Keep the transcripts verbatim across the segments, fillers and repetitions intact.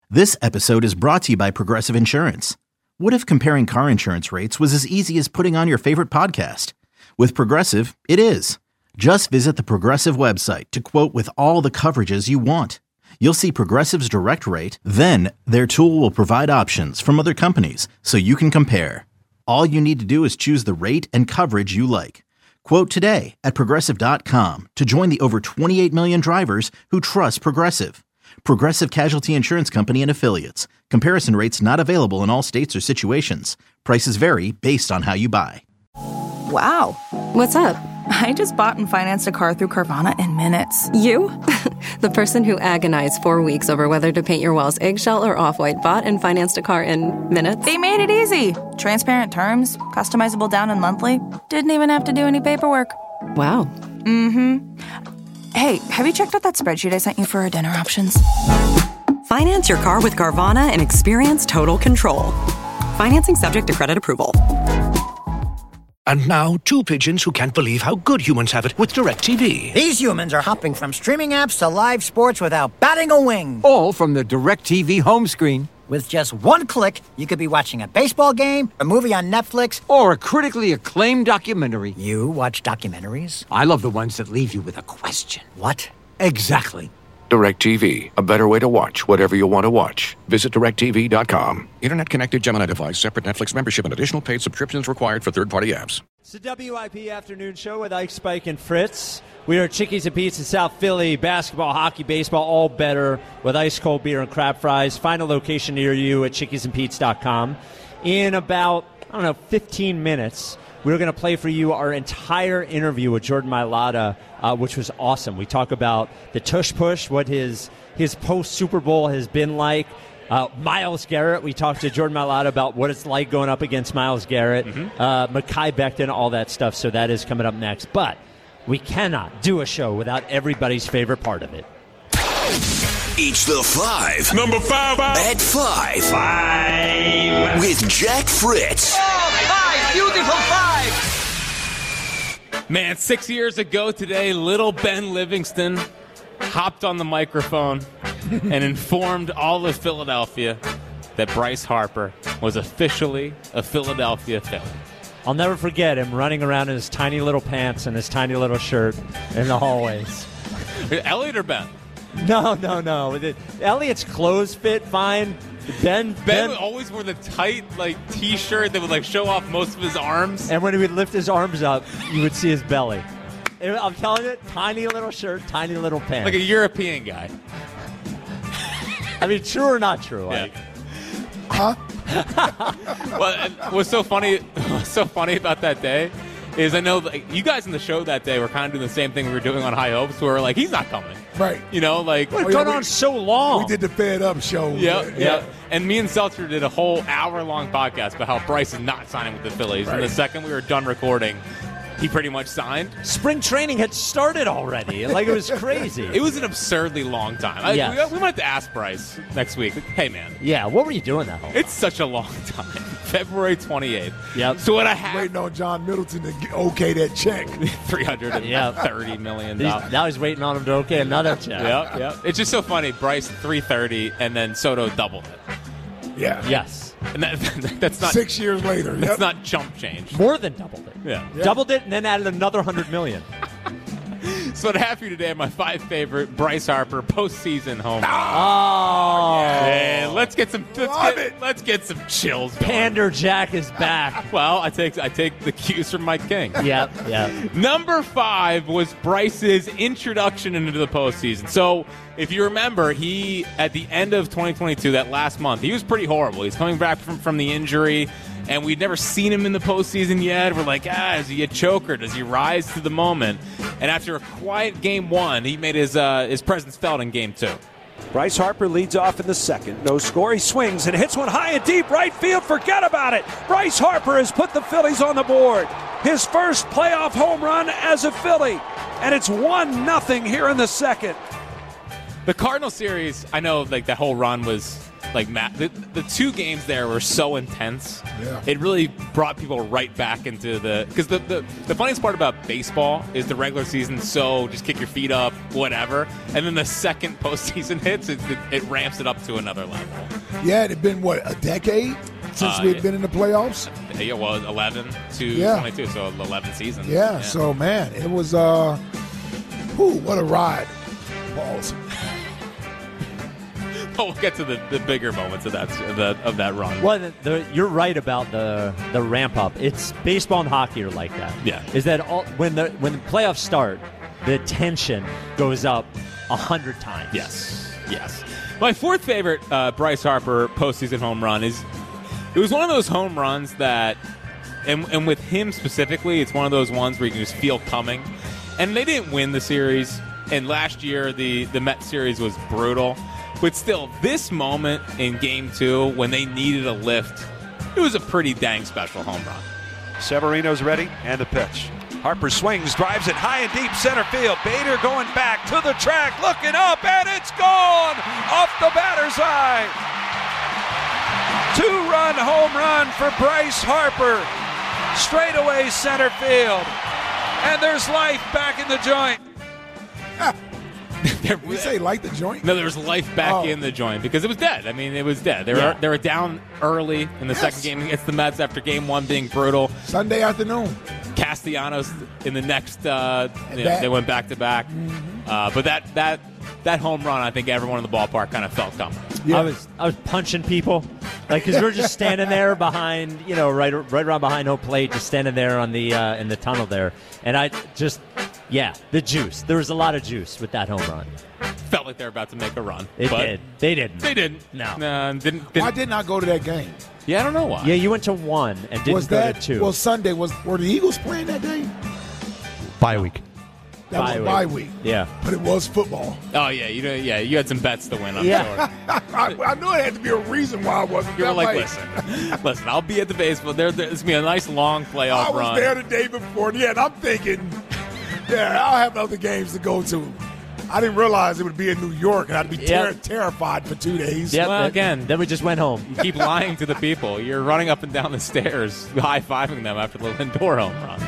This episode is brought to you by Progressive Insurance. What if comparing car insurance rates was as easy as putting on your favorite podcast? With Progressive, it is. Just visit the Progressive website to quote with all the coverages you want. You'll see Progressive's direct rate, then their tool will provide options from other companies so you can compare. All you need to do is choose the rate and coverage you like. Quote today at Progressive dot com to join the over twenty-eight million drivers who trust Progressive. Progressive Casualty Insurance Company and Affiliates. Comparison rates not available in all states or situations. Prices vary based on how you buy. Wow. What's up? I just bought and financed a car through Carvana in minutes. You? The person who agonized four weeks over whether to paint your walls eggshell or off-white bought and financed a car in minutes? They made it easy. Transparent terms, customizable down and monthly. Didn't even have to do any paperwork. Wow. Mm-hmm. Hey, have you checked out that spreadsheet I sent you for our dinner options? Finance your car with Carvana and experience total control. Financing subject to credit approval. And now, two pigeons who can't believe how good humans have it with DirecTV. These humans are hopping from streaming apps to live sports without batting a wing. All from the DirecTV home screen. With just one click, you could be watching a baseball game, a movie on Netflix, or a critically acclaimed documentary. You watch documentaries? I love the ones that leave you with a question. What? Exactly. DirecTV, a better way to watch whatever you want to watch. Visit direct T V dot com. Internet connected Gemini device, separate Netflix membership, and additional paid subscriptions required for third-party apps. It's the W I P Afternoon Show with Ike, Spike, and Fritz. We are at Chickies and Pete's in South Philly. Basketball, hockey, baseball, all better with ice-cold beer and crab fries. Find a location near you at chickies and pete's dot com. In about, I don't know, fifteen minutes, we're going to play for you our entire interview with Jordan Mailata, uh, which was awesome. We talk about the tush push, what his his post-Super Bowl has been like. Uh, Myles Garrett, we talked to Jordan Mailata about what it's like going up against Myles Garrett. Mm-hmm. Uh, Mekhi Becton, all that stuff. So that is coming up next. But we cannot do a show without everybody's favorite part of it. It's the five. Number five. At five. Five. With Jack Fritz. Oh, five. Beautiful five. Man, six years ago today, little Ben Livingston hopped on the microphone and informed all of Philadelphia that Bryce Harper was officially a Philadelphia Philly. I'll never forget him running around in his tiny little pants and his tiny little shirt in the hallways. Elliot or Ben? No, no, no. Elliot's clothes fit fine. Ben, Ben, Ben always wore the tight like T-shirt that would like show off most of his arms. And when he would lift his arms up, you would see his belly. I'm telling you, tiny little shirt, tiny little pants. Like a European guy. I mean, true or not true? Yeah. Like. Huh? Well, what's so funny, what's so funny about that day is I know like, you guys in the show that day were kind of doing the same thing we were doing on High Hopes, where we were like, he's not coming. Right. You know, like. We've gone on so long. We did the Fed Up show. Yeah, yeah, yeah. And me and Seltzer did a whole hour-long podcast about how Bryce is not signing with the Phillies. Right. And the second we were done recording, he pretty much signed. Spring training had started already. Like, it was crazy. It was an absurdly long time. I, yes. we, we might have to ask Bryce next week. Hey, man. Yeah, what were you doing that whole time? It's such a long time. February twenty-eighth. Yep. So what I have... Waiting on John Middleton to get, okay that check. three hundred thirty million dollars. He's, now he's waiting on him to okay another check. Yep, yep. It's just so funny. Bryce, three thirty, and then Soto doubled it. Yeah. Yes. And that, that's not six years later. That's yep. not chump change. More than doubled it. Yeah. Yep. Doubled it and then added another hundred million. So what I have for you today are my five favorite Bryce Harper postseason home runs. Oh, yeah. Let's get some. Let's Love get, it. let's get some chills. Going. Pander Jack is back. Well, I take I take the cues from Mike King. Yep, yep. Number five was Bryce's introduction into the postseason. So if you remember, he at the end of twenty twenty-two, that last month, he was pretty horrible. He's coming back from from the injury. And we'd never seen him in the postseason yet. We're like, ah, is he a choker? Does he rise to the moment? And after a quiet game one, he made his uh, his presence felt in game two. Bryce Harper leads off in the second. No score. He swings and hits one high and deep right field. Forget about it. Bryce Harper has put the Phillies on the board. His first playoff home run as a Philly. And it's one nothing here in the second. The Cardinal series, I know like that whole run was like Matt, the, the two games there were so intense. Yeah. It really brought people right back into the because the, the the funniest part about baseball is the regular season. So just kick your feet up, whatever, and then the second postseason hits, it, it, it ramps it up to another level. Yeah, it had been what, a decade since Uh, we've yeah. been in the playoffs. Yeah, well, eleven to Yeah. twenty-two, so eleven seasons. Yeah, so man, it was uh, whew, what a ride. Balls. But we'll get to the, the bigger moments of that of that, of that run. Well, the, the, you're right about the the ramp up. It's baseball and hockey are like that. Yeah. Is that all, when the when the playoffs start, the tension goes up a hundred times. Yes, yes. My fourth favorite uh, Bryce Harper postseason home run is it was one of those home runs that, and and with him specifically, it's one of those ones where you can just feel coming. And they didn't win the series, and last year the the Mets series was brutal. But still, this moment in Game Two, when they needed a lift, it was a pretty dang special home run. Severino's ready, and the pitch. Harper swings, drives it high and deep center field. Bader going back to the track, looking up, and it's gone off the batter's eye. Two-run home run for Bryce Harper. Straightaway center field. And there's life back in the joint. Did you say like the joint? No, there was life back Oh. in the joint because it was dead. I mean, it was dead. They were Yeah. they were down early in the Yes. second game against the Mets after Game One being brutal. Sunday afternoon. Castellanos in the next, uh, you know, Back. they went back to back. Uh, But that that that home run, I think everyone in the ballpark kind of felt coming. I was I was punching people, like because we were just standing there behind, you know, right right around behind home plate, just standing there on the uh, in the tunnel there, and I just, yeah, the juice. There was a lot of juice with that home run. Felt like they were about to make a run. It but did. They didn't. They didn't. No. No, didn't, didn't. Why didn't I go to that game? Yeah, I don't know why. Yeah, you went to one and didn't was go that to two. well Sunday was were the Eagles playing that day? Bye week. That Bye was week. bye week. Yeah. But it was football. Oh yeah, you know, yeah, you had some bets to win. I'm Yeah. sure. I, I knew it had to be a reason why I wasn't You were that like, late. listen, listen, I'll be at the baseball. There, there's gonna be a nice long playoff I was run. there the day before. Yeah, and I'm thinking, yeah, I'll have other games to go to. I didn't realize it would be in New York, and I'd be ter- Yep. terrified for two days. Yep, Well, that- again, then we just went home. You keep lying to the people. You're running up and down the stairs, high-fiving them after the Lindor home run.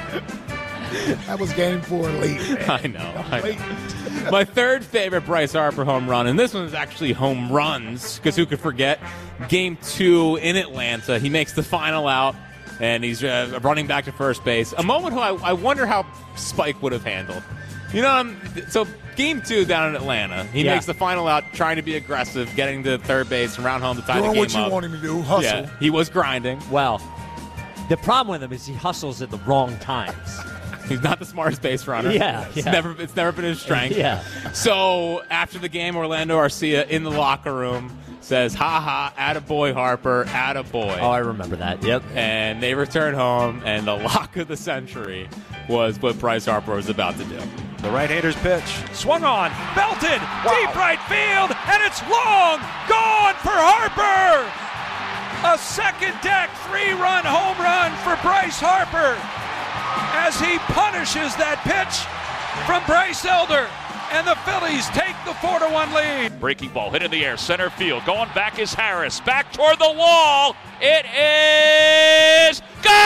That was game four late, man. I know. I Late. know. My third favorite Bryce Harper home run, and this one is actually home runs, because who could forget? Game two in Atlanta. He makes the final out, and he's uh, running back to first base. A moment who I, I wonder how Spike would have handled. You know, um, so game two down in Atlanta, he Yeah. makes the final out, trying to be aggressive, getting to third base and round home to tie Doing the game what you up. want him to do, hustle. Yeah, he was grinding. Well, the problem with him is he hustles at the wrong times. He's not the smartest base runner. Yeah, it's yeah. never it's never been his strength. Yeah. So after the game, Orlando Arcia in the locker room says, "Ha ha, attaboy Harper, attaboy." Oh, I remember that. Yep. And they return home, and the lock of the century was what Bryce Harper was about to do. The right-hander's pitch. Swung on, belted, deep right field, and it's long gone for Harper! A second deck three-run home run for Bryce Harper as he punishes that pitch from Bryce Elder. And the Phillies take the four to one lead. Breaking ball hit in the air, center field. Going back is Harris. Back toward the wall. It is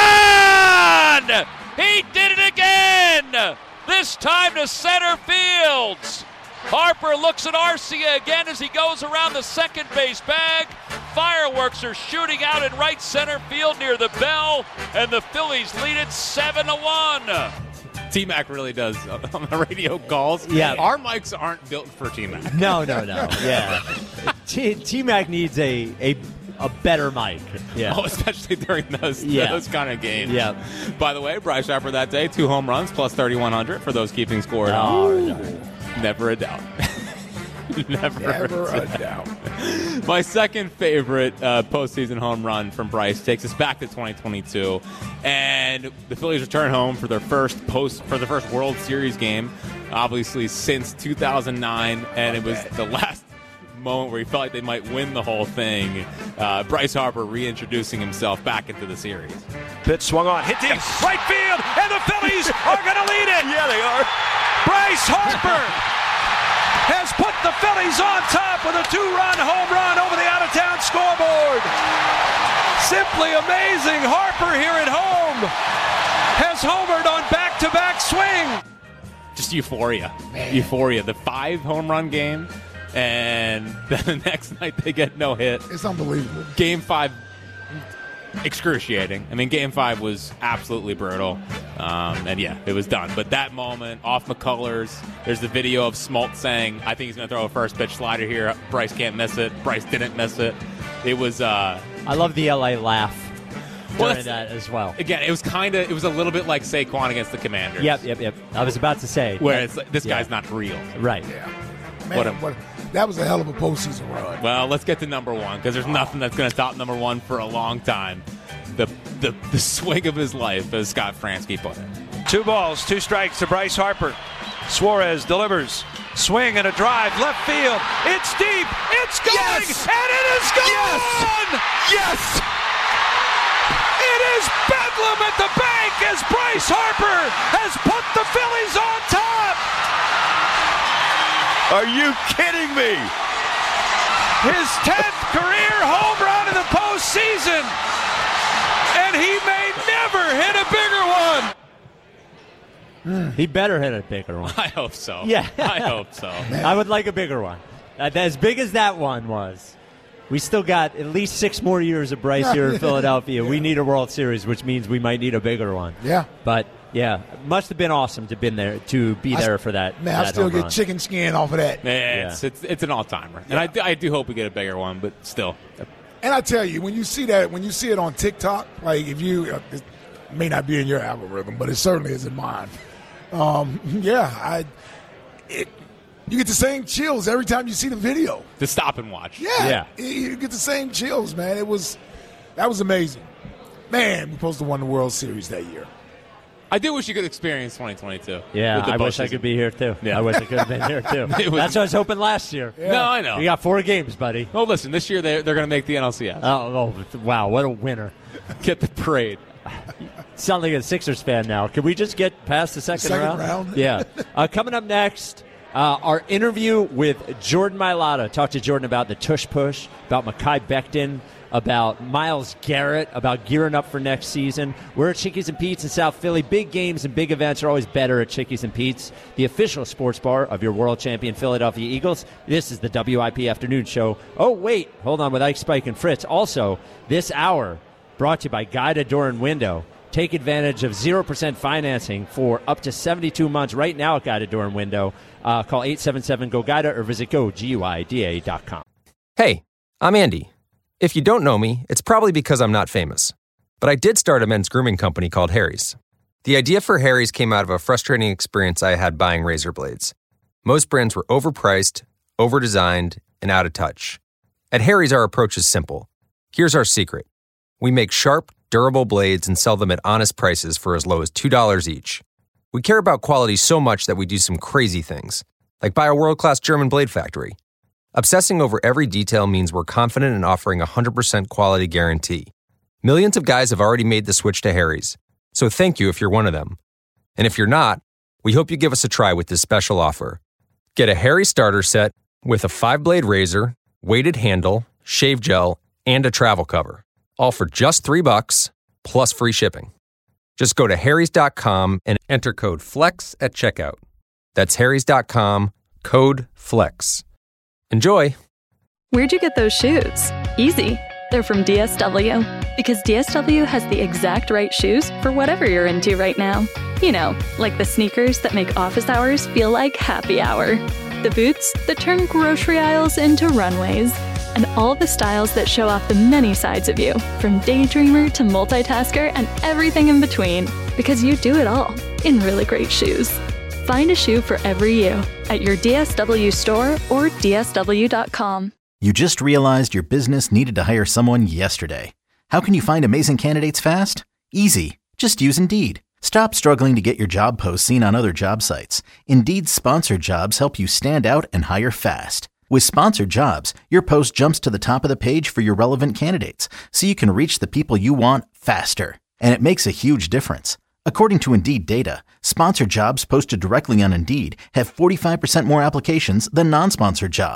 gone! He did it again! This time to center fields. Harper looks at Arcia again as he goes around the second base bag. Fireworks are shooting out in right center field near the bell, and the Phillies lead it seven to one. T-Mac really does on the radio calls. Yeah. Our mics aren't built for T-Mac. No, no, no. Yeah. T- T-Mac needs a, a a better mic. Yeah. Oh, especially during those Yeah. those kind of games. Yeah. By the way, Bryce Harper that day, two home runs, plus thirty-one hundred for those keeping score at Oh, home. no. Never a doubt. Never, Never a a doubt. My second favorite uh, postseason home run from Bryce takes us back to twenty twenty-two, and the Phillies return home for their first post for the first World Series game, obviously since two thousand nine, and it was the last moment where he felt like they might win the whole thing. Uh, Bryce Harper reintroducing himself back into the series. Pitch swung on, hit deep, right field, and the Phillies are going to lead it. Yeah, they are. Bryce Harper has put the Phillies on top with a two-run home run over the out-of-town simply amazing. Harper here at home has homered on back-to-back swing. Just euphoria. Man. Euphoria. The five home run game, and then the next night they get no hit. It's unbelievable. Game five, excruciating. I mean, game five was absolutely brutal. Um, and yeah, it was done. But that moment, off McCullers, there's the video of Smoltz saying, I think he's going to throw a first pitch slider here. Bryce can't miss it. Bryce didn't miss it. It was. Uh, I love the L A laugh. Well, during that as well. Again, it was kind of, it was a little bit like Saquon against the Commanders. Yep, yep, yep. I was about to say. Where it's like, this yeah. guy's not real. Right. Yeah. Man, what a, what, that was a hell of a postseason run. Well, let's get to number one, because there's nothing that's going to top number one for a long time. The, the the swing of his life, as Scott Fransky put it. Two balls, two strikes to Bryce Harper. Suarez delivers. Swing and a drive, left field. It's deep. It's going. Yes! And it is gone. Yes! yes! It is bedlam at the bank as Bryce Harper has put the Phillies on top. Are you kidding me? His tenth career home run in the postseason. And he may never hit a bigger one. He better hit a bigger one. I hope so. Yeah. I hope so. I would like a bigger one. Uh, as big as that one was, we still got at least six more years of Bryce here in Philadelphia. Yeah. We need a World Series, which means we might need a bigger one. Yeah. But, yeah, must have been awesome to been there to be there for that. Man, that I still home get run. chicken skin off of that. Yeah, it's, it's, it's an all-timer. And I, I do hope we get a bigger one, but still. And I tell you, when you see that, when you see it on TikTok, like if you, uh, it may not be in your algorithm, but it certainly is in mine. Um, yeah, I, it, you get the same chills every time you see the video. To stop and watch. Yeah, yeah. You, you get the same chills, man. It was, that was amazing. Man, we supposed to win the World Series that year. I do wish you could experience twenty twenty-two. Yeah, I wish I could be here, too. Yeah. I wish I could have been here, too. was, That's what I was hoping last year. Yeah. No, I know. You got four games, buddy. Well, listen, this year they're, they're going to make the N L C S. Oh, oh, wow, what a winner. Get the parade. Sound like a Sixers fan now. Can we just get past the second, second round? round? Yeah. Uh, coming up next, uh, our interview with Jordan Mailata. Talk to Jordan about the tush push, about Mekhi Becton, about Myles Garrett, about gearing up for next season. We're at Chickies and Pete's in South Philly. Big games and big events are always better at Chickies and Pete's, the official sports bar of your world champion Philadelphia Eagles. This is the W I P Afternoon Show. Oh, wait. Hold on with Ike, Spike, and Fritz. Also, this hour brought to you by Guida Door and Window. Take advantage of zero percent financing for up to seventy-two months right now at Guida Door and Window. Uh, call eight seven seven, G O, GUIDA or visit go guida dot com. Hey, I'm Andy. If you don't know me, it's probably because I'm not famous. But I did start a men's grooming company called Harry's. The idea for Harry's came out of a frustrating experience I had buying razor blades. Most brands were overpriced, overdesigned, and out of touch. At Harry's, our approach is simple. Here's our secret. We make sharp, durable blades and sell them at honest prices for as low as two dollars each. We care about quality so much that we do some crazy things, like buy a world-class German blade factory. Obsessing over every detail means we're confident in offering a one hundred percent quality guarantee. Millions of guys have already made the switch to Harry's, so thank you if you're one of them. And if you're not, we hope you give us a try with this special offer. Get a Harry starter set with a five-blade razor, weighted handle, shave gel, and a travel cover. All for just three bucks, plus free shipping. Just go to harrys dot com and enter code FLEX at checkout. That's harrys dot com, code FLEX. Enjoy! Where'd you get those shoes? Easy. They're from D S W. Because D S W has the exact right shoes for whatever you're into right now. You know, like the sneakers that make office hours feel like happy hour. The boots that turn grocery aisles into runways. And all the styles that show off the many sides of you, from daydreamer to multitasker and everything in between. Because you do it all in really great shoes. Find a shoe for every you at your D S W store or D S W dot com. You just realized your business needed to hire someone yesterday. How can you find amazing candidates fast? Easy. Just use Indeed. Stop struggling to get your job posts seen on other job sites. Indeed's sponsored jobs help you stand out and hire fast. With sponsored jobs, your post jumps to the top of the page for your relevant candidates, so you can reach the people you want faster. And it makes a huge difference. According to Indeed data, sponsored jobs posted directly on Indeed have forty-five percent more applications than non-sponsored jobs.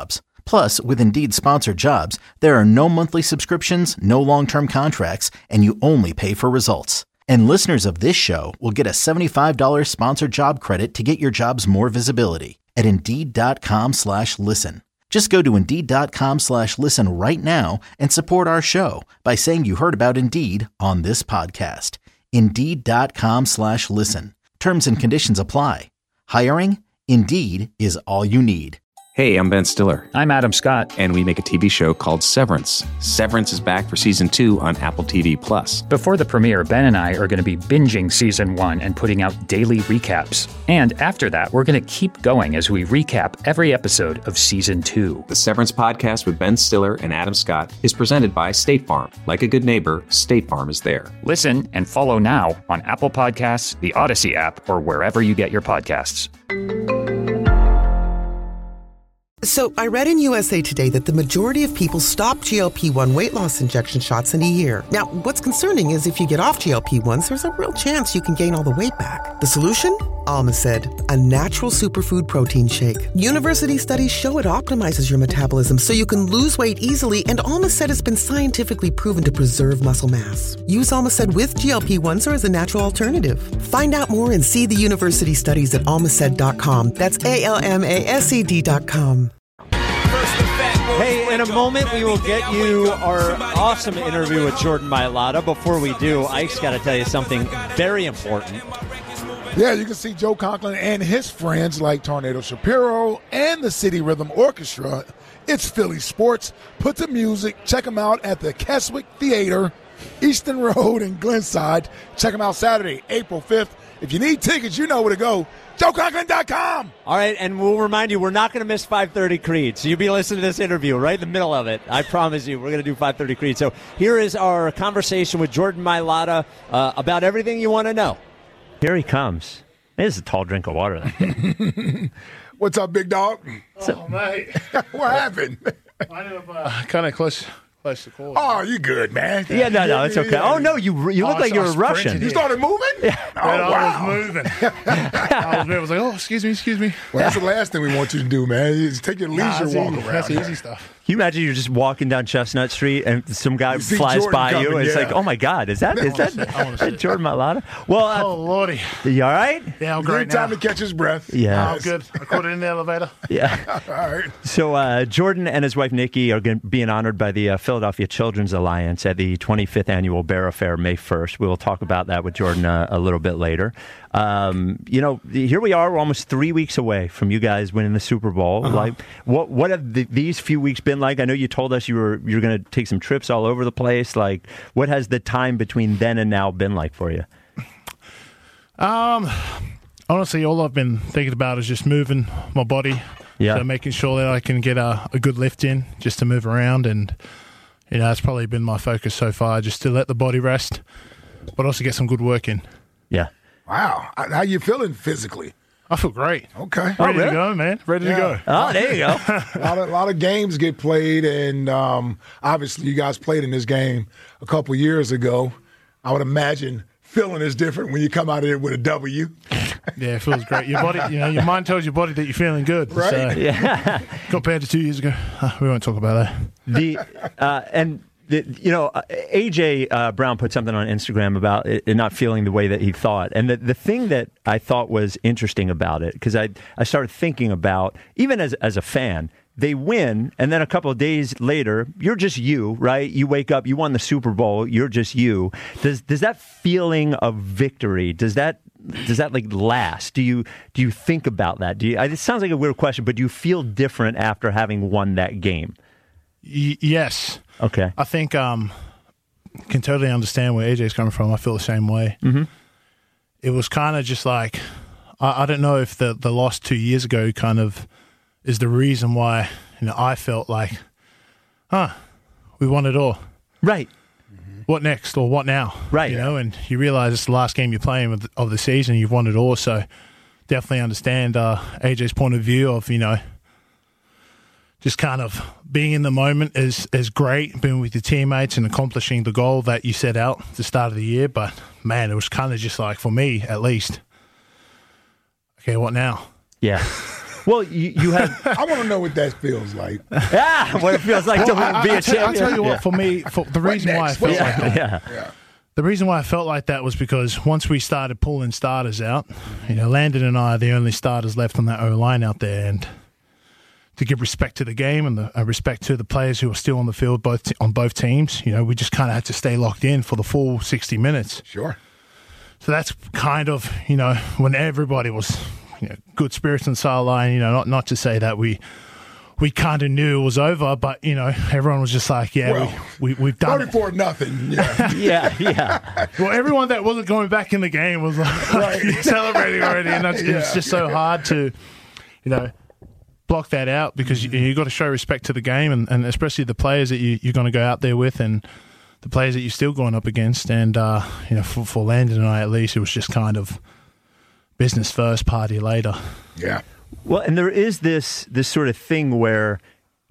Plus, with Indeed sponsored jobs, there are no monthly subscriptions, no long-term contracts, and you only pay for results. And listeners of this show will get a seventy-five dollars sponsored job credit to get your jobs more visibility at Indeed.com slash listen. Just go to Indeed.com slash listen right now and support our show by saying you heard about Indeed on this podcast. Indeed.com slash listen. Terms and conditions apply. Hiring? Indeed is all you need. Hey, I'm Ben Stiller. I'm Adam Scott. And we make a T V show called Severance. Severance is back for season two on Apple T V Plus. Before the premiere, Ben and I are going to be binging season one and putting out daily recaps. And after that, we're going to keep going as we recap every episode of season two. The Severance podcast with Ben Stiller and Adam Scott is presented by State Farm. Like a good neighbor, State Farm is there. Listen and follow now on Apple Podcasts, the Odyssey app, or wherever you get your podcasts. So I read in U S A Today that the majority of people stop G L P one weight loss injection shots in a year. Now, what's concerning is if you get off G L P ones, there's a real chance you can gain all the weight back. The solution? Almacid, a natural superfood protein shake. University studies show it optimizes your metabolism so you can lose weight easily, and Almacid has been scientifically proven to preserve muscle mass. Use Almacid with G L P ones or as a natural alternative. Find out more and see the university studies at almacid dot com. That's A L M A S E D dot com. Hey, in a moment, we will get you our awesome interview with Jordan Mailata. Before we do, Ike's got to tell you something very important. Yeah, you can see Joe Conklin and his friends like Tornado Shapiro and the City Rhythm Orchestra. It's Philly Sports. Put the music. Check them out at the Keswick Theater, Easton Road in Glenside. Check them out Saturday, April fifth. If you need tickets, you know where to go. Joe Conklin dot com. All right, and we'll remind you, we're not going to miss five thirty Creed. So you'll be listening to this interview right in the middle of it. I promise you, we're going to do five thirty Creed. So here is our conversation with Jordan Mailata uh, about everything you want to know. Here he comes. This is a tall drink of water. What's up, big dog? Oh, mate. What happened? I ended up uh, kind of close. Close to call. Oh, you good, man? Yeah, no, no, it's okay. Oh, no, you you look oh, like you're a Russian. You started moving? Yeah. Oh, wow. I was moving. I was moving. I was like, oh, excuse me, excuse me. Well, that's the last thing we want you to do, man. Is take your leisure nah, walk easy. around. That's easy stuff. Can you imagine you're just walking down Chestnut Street and some guy you flies Jordan by coming, you and yeah. it's like, oh, my God, is that is that, that Jordan Mailata? Well, uh, oh, Lordy. You all right? Yeah, I'm great Good time now. to catch his breath. Yeah. Oh, good. I caught it in the elevator. Yeah. All right. So uh, Jordan and his wife, Nikki, are going being honored by the uh, Philadelphia Children's Alliance at the twenty-fifth Annual Bear Affair May first. We'll talk about that with Jordan uh, a little bit later. Um, you know, here we are, we're almost three weeks away from you guys winning the Super Bowl. Uh-huh. Like, what what have the, these few weeks been like? I know you told us you were you're going to take some trips all over the place. Like, what has the time between then and now been like for you? Um, honestly, all I've been thinking about is just moving my body. Yeah. So making sure that I can get a, a good lift in just to move around, and you know, that's probably been my focus so far, just to let the body rest, but also get some good work in. Yeah. Wow. How you feeling physically? I feel great. Okay. Ready oh, really? to go, man. Ready yeah. to go. Oh, there you go. a, lot of, a lot of games get played, and um, obviously you guys played in this game a couple years ago. I would imagine feeling is different when you come out of it with a W. Yeah, it feels great. Your body, you know, your mind tells your body that you're feeling good. Right. So, yeah. Compared to two years ago, uh, we won't talk about that. The uh, and. The, you know, A J uh, Brown put something on Instagram about it, it not feeling the way that he thought. And the, the thing that I thought was interesting about it, because I, I started thinking about, even as, as a fan, they win, and then a couple of days later, you're just you, right? You wake up, you won the Super Bowl, you're just you. Does does that feeling of victory, does that does that like last? Do you do you think about that? Do you? It sounds like a weird question, but do you feel different after having won that game? Y- yes. Okay. I think um can totally understand where A J's coming from. I feel the same way. Mm-hmm. It was kind of just like, I, I don't know if the, the loss two years ago kind of is the reason why, you know, I felt like, huh, we won it all. Right. Mm-hmm. What next or what now? Right. You know, and you realize it's the last game you're playing of the, of the season. You've won it all. So definitely understand uh, A J's point of view of, you know, just kind of being in the moment is, is great, being with your teammates and accomplishing the goal that you set out at the start of the year. But, man, it was kind of just like, for me at least, okay, what now? Yeah. Well, you, you have. I want to know what that feels like. Yeah, what it feels like well, to I, be I, a I tell, champion. I'll tell you what. Yeah. For me, for the reason why I felt What's like that. Yeah. Yeah. The reason why I felt like that was because once we started pulling starters out, you know, Landon and I are the only starters left on that O line out there, and to give respect to the game and the uh, respect to the players who are still on the field, both t- on both teams, you know, we just kind of had to stay locked in for the full sixty minutes. Sure. So that's kind of, you know, when everybody was, you know, good spirits on the sideline. You know, not not to say that we. We kind of knew it was over, but, you know, everyone was just like, yeah, Well, we, we, we've done it. thirty-four nothing. Yeah. yeah, yeah. Well, everyone that wasn't going back in the game was like right. celebrating already, and that's, Yeah. it's just so hard to, you know, block that out because you, you got to show respect to the game, and, and especially the players that you, you're going to go out there with, and the players that you're still going up against. And uh, you know, for, for Landon and I, at least, it was just kind of business first, party later. Yeah. Well, and there is this this sort of thing where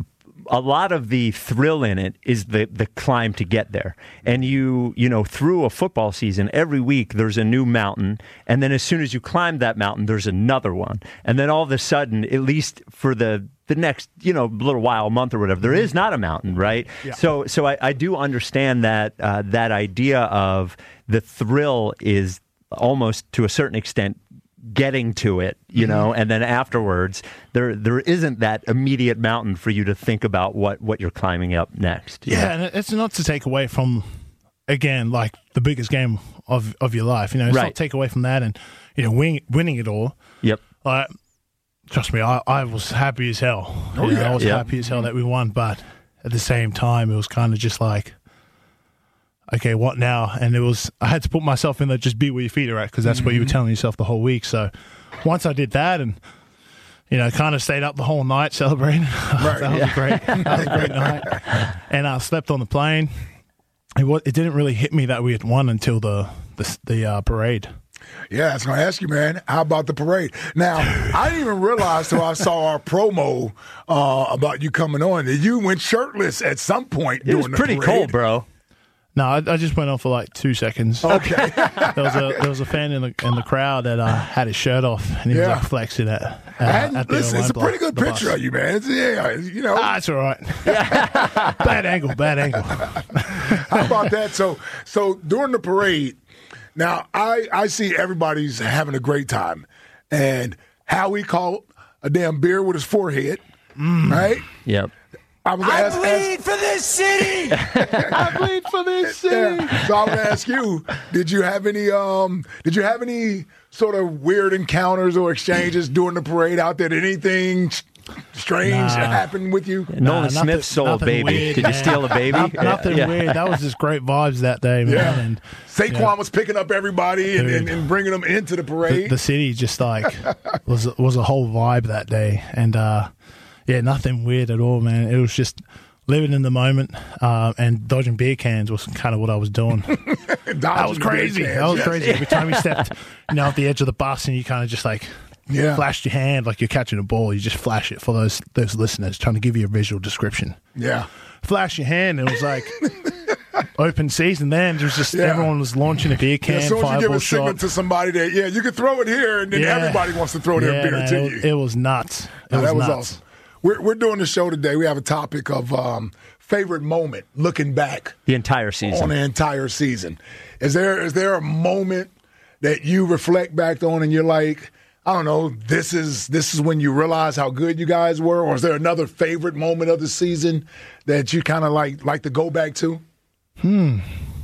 a lot of the thrill in it is the, the climb to get there. And you, you know, through a football season, every week there's a new mountain. And then as soon as you climb that mountain, there's another one. And then all of a sudden, at least for the, the next, you know, little while, a month or whatever, there is not a mountain, right? Yeah. So so I, I do understand that uh, that idea of the thrill is almost to a certain extent getting to it, you know, and then afterwards there there isn't that immediate mountain for you to think about what, what you're climbing up next. Yeah, know? and it's not to take away from, again, like the biggest game of, of your life. You know, it's Right. not take away from that and, you know, win, winning it all. Yep. Like, trust me, I, I was happy as hell. Oh, You know, yeah. I was Yeah. happy as hell that we won, but at the same time, it was kind of just like, okay, what now? And it was, I had to put myself in there, just be where your feet are at, because that's what you were telling yourself the whole week. So once I did that and, you know, kind of stayed up the whole night celebrating, Right. that was a great, that was a great night. And I slept on the plane. It, wa- it didn't really hit me that we had won until the the, the uh, parade. Yeah, I was going to ask you, man, how about the parade? Now, I didn't even realize till I saw our promo uh, about you coming on that you went shirtless at some point It during was the pretty parade. cold, bro. No, I, I just went on for like two seconds. Okay. There was a there was a fan in the in the crowd that uh, had his shirt off and he was Yeah. like flexing at. Uh, And at the listen, it's a line pretty block, good the picture bus. of you, man. It's, yeah, you know. Ah, it's all right. bad angle, bad angle. How about that? So, so during the parade, now I, I see everybody's having a great time, and Howie caught a damn beer with his forehead, right? Yep. I was I ask, bleed for this city. I bleed for this city. Yeah. So I would ask you, did you have any um did you have any sort of weird encounters or exchanges during the parade out there? Did anything s- strange Nah. happen with you? Nolan Nah, nothing- Smith stole a nothing baby. weird, Did you man. steal a baby? Not- nothing Yeah. weird. That was just great vibes that day, man. Yeah. And Saquon yeah. was picking up everybody and, and, Dude. and bringing them into the the, parade. the city just like was was a whole vibe that day, and uh, yeah, nothing weird at all, man. It was just living in the moment, uh, and dodging beer cans was kind of what I was doing. That was crazy. That was crazy. Every time you stepped, you know, off the edge of the bus, and you kind of just like Yeah. flashed your hand like you're catching a ball. You just flash it for those those listeners, trying to give you a visual description. Yeah. Flash your hand, and it was like open season. Then there's just Yeah. everyone was launching a beer Yeah, can, as soon as you give fireball a signal shot. to somebody that, yeah, you can throw it here, and then Yeah. everybody wants to throw their Yeah, beer man, to it, you. it was nuts. It Now, was that was nuts. awesome. We're, we're doing the show today. We have a topic of um, favorite moment looking back The entire on season. the entire season. Is there is there a moment that you reflect back on and you're like, I don't know, this is this is when you realize how good you guys were, or is there another favorite moment of the season that you kind of like like to go back to? Hmm.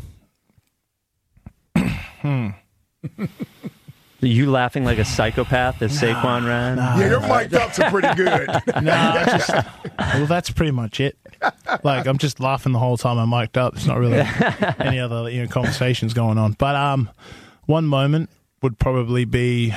hmm. You laughing like a psychopath as Saquon ran? Yeah, your mic ups are pretty good. No, I just, well, that's pretty much it. Like, I'm just laughing the whole time I'm mic'd up. It's not really any other, you know, conversations going on. But um, one moment would probably be,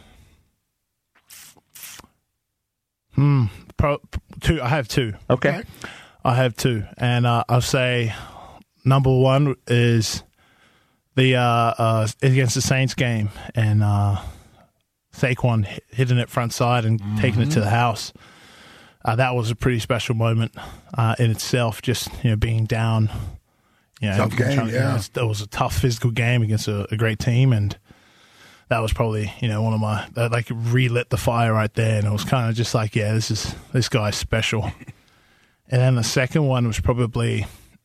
hmm, pro, two. I have two. Okay. I have two, and uh, I'll say number one is the uh, uh, against the Saints game, and uh, Saquon hit- hitting it front side and taking it to the house. Uh, that was a pretty special moment uh, in itself. Just, you know, being down. You know, Tough game, trying- you know, yeah. it's- it was a tough physical game against a, a great team, and that was probably, you know, one of my, that like relit the fire right there. And it was kind of just like, yeah, this is, this guy's special. And then the second one was probably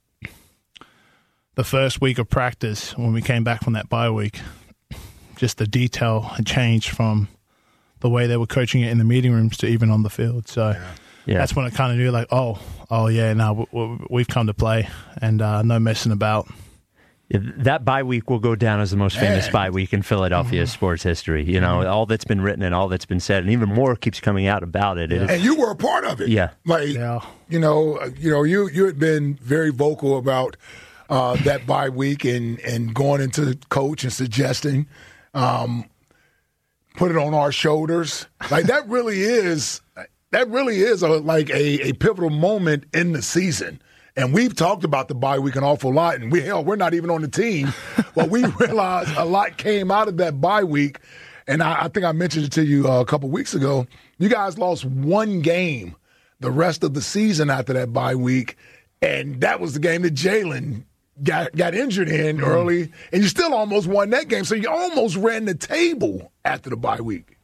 the first week of practice when we came back from that bye week. Just the detail had changed from the way they were coaching it in the meeting rooms to even on the field. So yeah. Yeah. That's when I kind of knew, like, oh, oh yeah, now no, we've come to play, and uh, no messing about. Yeah, that bye week will go down as the most famous bye week in Philadelphia mm-hmm. sports history. You know, mm-hmm. all that's been written and all that's been said, and even more keeps coming out about it. Yeah. it and you were a part of it. Yeah, like yeah. you know, you know, you you had been very vocal about uh, that bye week and and going into coach and suggesting. Um, put it on our shoulders. Like that really is, that really is a, like a, a pivotal moment in the season. And we've talked about the bye week an awful lot. And we, hell, we're not even on the team, but we realized a lot came out of that bye week. And I, I think I mentioned it to you uh, a couple weeks ago. You guys lost one game the rest of the season after that bye week. And that was the game that Jalen got got injured in mm. early, and you still almost won that game. So you almost ran the table after the bye week.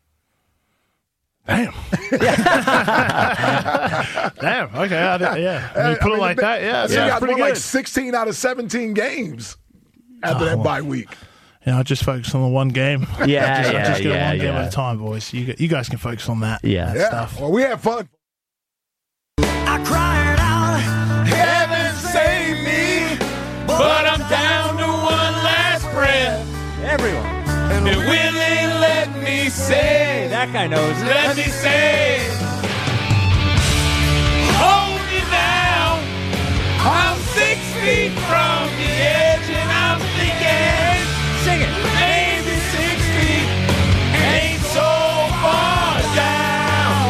Damn. Damn. Okay. I did, yeah. When you put I mean, it like that, yeah. You got won like sixteen out of seventeen games after oh, that bye week. You know, just focus on the one game. Yeah, just, yeah, just get yeah, one yeah. game at a time, boys. You you guys can focus on that. Yeah, that yeah. stuff. Well, we had fun. I cried out, heaven save me, but I'm down to one last breath. Everyone. And will they let me say, that guy knows. Let me say, hold me now. I'm six feet from the edge, and I'm thinking, sing it. Maybe six feet ain't so far down.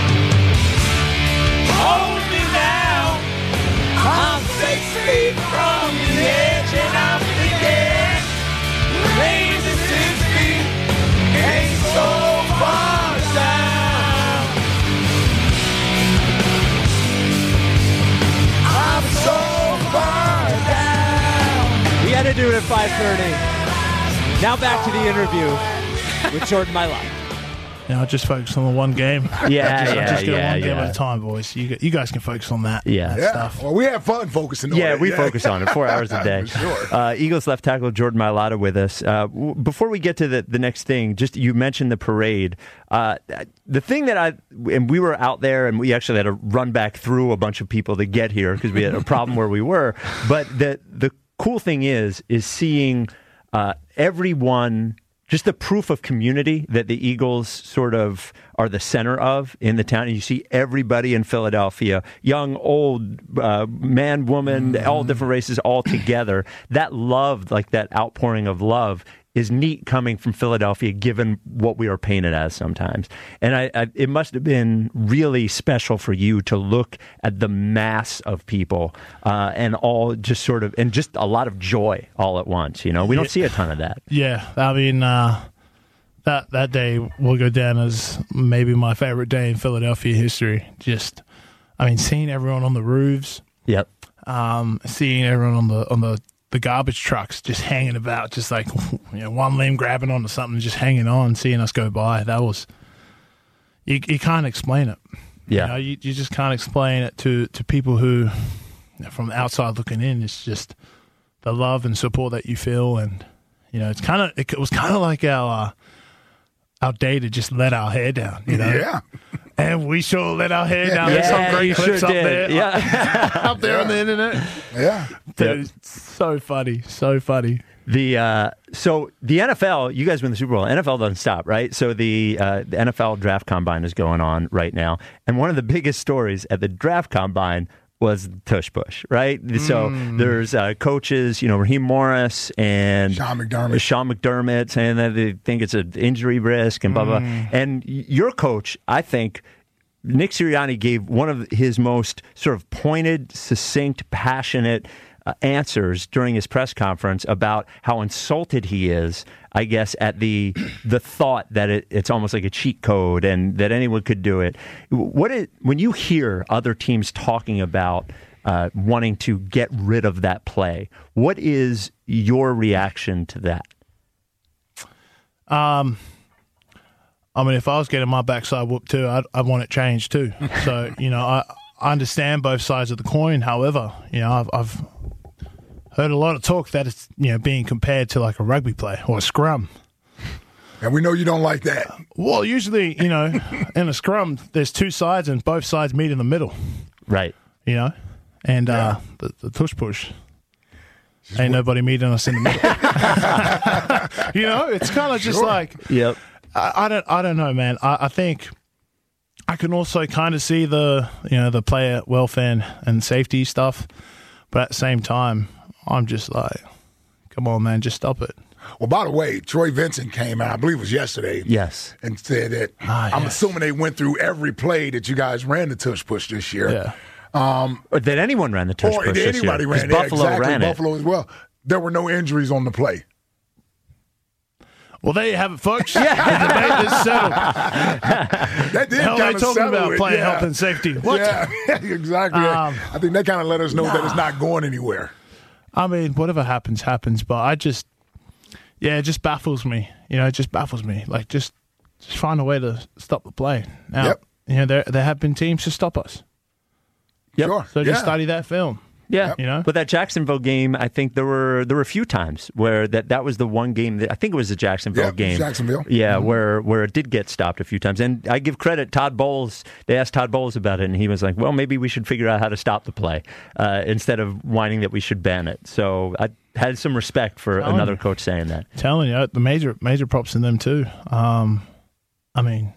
Hold me now. I'm six feet from the edge, and I'm thinking, maybe six feet ain't so far down. I'm so far down. We had to do it at five thirty. Now back to the interview with Jordan Mailata. You know, just focus on the one game. Yeah, just, yeah, just get yeah, one game yeah. at a time, boys. You you guys can focus on that. Yeah, that yeah. stuff. Well, we have fun focusing on yeah, it. we yeah, focus on it four hours a day. For sure. Uh, Eagles left tackle Jordan Mailata with us. Uh, w- before we get to the, the next thing, just you mentioned the parade. Uh, the thing that I and we were out there, and we actually had to run back through a bunch of people to get here because we had a problem where we were. But the the cool thing is is seeing uh, everyone. Just the proof of community that the Eagles sort of are the center of in the town. And you see everybody in Philadelphia, young, old, uh, man, woman, mm-hmm. all different races all together. That love, like that outpouring of love, is neat coming from Philadelphia, given what we are painted as sometimes. And I, I, it must have been really special for you to look at the mass of people uh, and all just sort of, and just a lot of joy all at once. You know, we don't see a ton of that. Yeah, I mean, uh, that that day will go down as maybe my favorite day in Philadelphia history. Just, I mean, seeing everyone on the roofs. Yep. Um, seeing everyone on the on the. the garbage trucks just hanging about, just like, you know, one limb grabbing onto something, just hanging on, seeing us go by. That was, you, you can't explain it. Yeah. You know, you, you just can't explain it to, to people who, you know, from the outside looking in, it's just the love and support that you feel. And, you know, it's kind of, it was kind of like our, uh, our day to just let our hair down, you know? Yeah. And we sure let our hair down. Yeah, There's some great clips sure up did. there. Yeah. up there yeah. on the internet. Yeah. Dude, Yep. it's so funny. So funny. The uh, so the N F L, you guys win the Super Bowl. N F L doesn't stop, right? So the uh, the N F L draft combine is going on right now, and one of the biggest stories at the draft combine was Tush Push, right? Mm. So there's uh, coaches, you know, Raheem Morris and Sean McDermott, Sean McDermott, saying that they think it's an injury risk and blah blah. Mm. And your coach, I think. Nick Sirianni gave one of his most sort of pointed, succinct, passionate uh, answers during his press conference about how insulted he is, I guess, at the the thought that it, it's almost like a cheat code and that anyone could do it. What is, when you hear other teams talking about uh, wanting to get rid of that play, what is your reaction to that? Um, I mean, if I was getting my backside whooped too, I'd, I'd want it changed too. So, you know, I, I understand both sides of the coin. However, you know, I've, I've heard a lot of talk that it's, you know, being compared to like a rugby play or a scrum. And we know you don't like that. Well, usually, you know, in a scrum, there's two sides and both sides meet in the middle. Right. You know? And yeah. uh, the, the tush push, just ain't what? Nobody meeting us in the middle. You know, it's kind of just sure. like, yep. I, I don't, I don't know, man. I, I think I can also kind of see the, you know, the player welfare and safety stuff, but at the same time, I'm just like, come on, man, just stop it. Well, by the way, Troy Vincent came out, I believe it was yesterday. Yes. And said that, ah, I'm yes. assuming they went through every play that you guys ran the tush push this year. Yeah. Um, or that anyone ran the tush or push that this anybody year. ran it. Buffalo Yeah, exactly, ran Buffalo it. as well. There were no injuries on the play. Well, there you have it, folks. Yeah. The debate is settled. That did Hell, kind they of talking settle about it. playing yeah. health and safety. What? Yeah, exactly. Um, I think that kind of let us know nah. that it's not going anywhere. I mean, whatever happens, happens. But I just, yeah, it just baffles me. You know, it just baffles me. Like, just, just find a way to stop the play. Now, yep. you know, there there have been teams to stop us. Yep. Sure. So just yeah. study that film. Yeah, you know. But that Jacksonville game, I think there were there were a few times where that, that was the one game that I think it was the Jacksonville yeah, game. Jacksonville. Yeah, mm-hmm. where where it did get stopped a few times. And I give credit, Todd Bowles. They asked Todd Bowles about it, and he was like, "Well, maybe we should figure out how to stop the play uh, instead of whining that we should ban it." So I had some respect for Telling another you. coach saying that. Telling you, the major major props in them too. Um, I mean,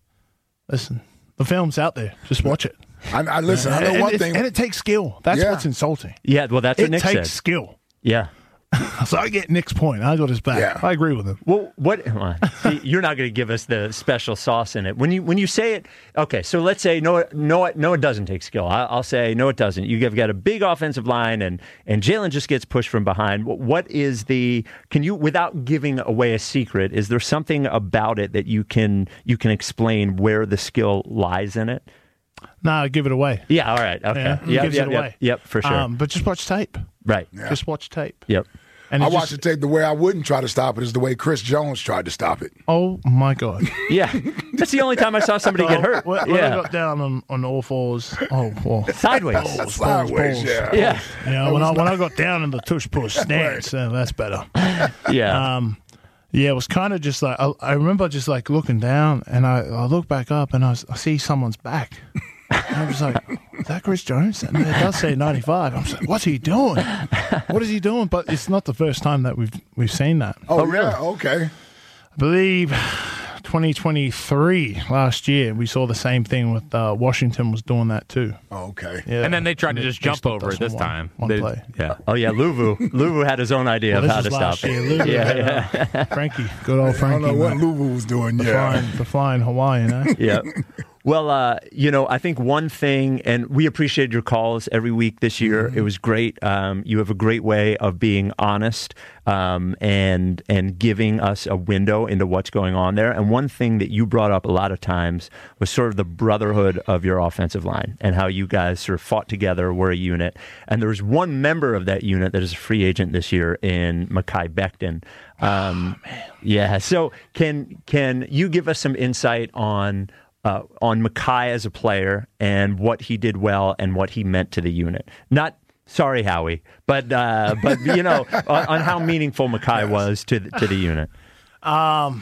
listen, the film's out there. Just watch it. I, I listen. Yeah. I know and one it, thing, and it takes skill. That's yeah. what's insulting. Yeah, well, that's what it Nick takes said. skill. Yeah. So I get Nick's point. I got his back. Yeah. I agree with him. Well, what? See, you're not going to give us the special sauce in it. When you when you say it, okay. So let's say no, no, no, it doesn't take skill. I, I'll say no, it doesn't. You've got a big offensive line, and and Jalen just gets pushed from behind. What is the? Can you, without giving away a secret, is there something about it that you can you can explain where the skill lies in it? No, give it away. Yeah. All right. Okay. Yeah, Yep, gives yep, it yep, away. Yep. For sure. Um, but just watch tape. Right. Yeah. Just watch tape. Yep. And I it watched just, the tape. The way I wouldn't try to stop it is the way Chris Jones tried to stop it. Oh my God! Yeah, that's the only time I saw somebody get hurt. When, when yeah, I got down on, on all fours, oh, well, sideways, balls, balls, sideways, balls. yeah, yeah. You know, when I when I got down in the tush push stance, uh, that's better. Yeah. Um, yeah, it was kind of just like I, I remember just like looking down, and I, I look back up, and I, was, I see someone's back. And I was like, "Is that Chris Jones?" And it does say ninety-five. I'm like, "What's he doing? What is he doing?" But it's not the first time that we've we've seen that. Oh, Oh, really? yeah, okay. I believe twenty twenty-three last year we saw the same thing with uh, Washington was doing that too. Oh, okay. Yeah. And then they tried to just They jump stopped over us it this on one- time. One They- play. Yeah. Oh yeah, Luvu. Luvu had his own idea Well, of this how was to last stop year. it. Luvu yeah, had, yeah. uh, Frankie, good old I Frankie. don't know what mate. Luvu was doing. the Yeah. flying, the flying Hawaiian, eh? yeah. Well, uh, you know, I think one thing, and we appreciated your calls every week this year. Mm-hmm. It was great. Um, you have a great way of being honest um, and and giving us a window into what's going on there. And one thing that you brought up a lot of times was sort of the brotherhood of your offensive line and how you guys sort of fought together, were a unit. And there was one member of that unit that is a free agent this year in Mekhi Becton. Um, oh, man. Yeah. So can can you give us some insight on uh, on Mekhi as a player and what he did well and what he meant to the unit? Not sorry, Howie, but uh, but you know on, on how meaningful Mekhi yes. was to the, to the unit. Um,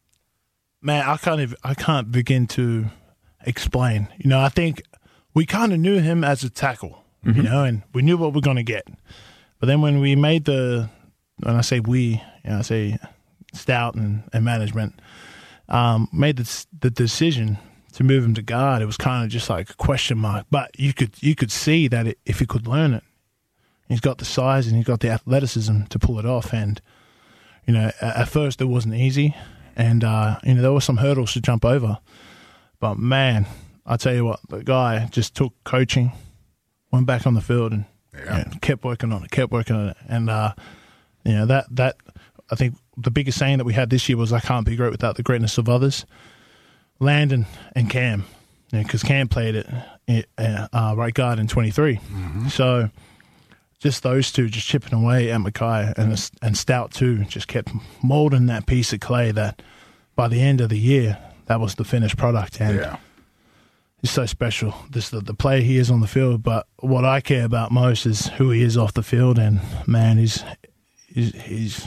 man, I can't even, I can't begin to explain. You know, I think we kind of knew him as a tackle. Mm-hmm. You know, and we knew what we we're going to get. But then when we made the, when I say we, you know, I say Stout and, and management, um, made the, the decision to move him to guard, it was kind of just like a question mark. But you could you could see that it, if he could learn it, he's got the size and he's got the athleticism to pull it off. And, you know, at, at first it wasn't easy. And, uh, you know, there were some hurdles to jump over. But, man, I tell you what, the guy just took coaching, went back on the field and, yeah. and kept working on it, kept working on it. And, uh, you know, that, that I think the biggest saying that we had this year was I can't be great without the greatness of others. Landon and Cam, because you know, Cam played it uh, right guard in twenty-three. Mm-hmm. So just those two just chipping away at Mackay, and and Stout too just kept molding that piece of clay that by the end of the year, that was the finished product. And yeah. he's so special. This the, the player he is on the field, but what I care about most is who he is off the field. And man, he's he's, he's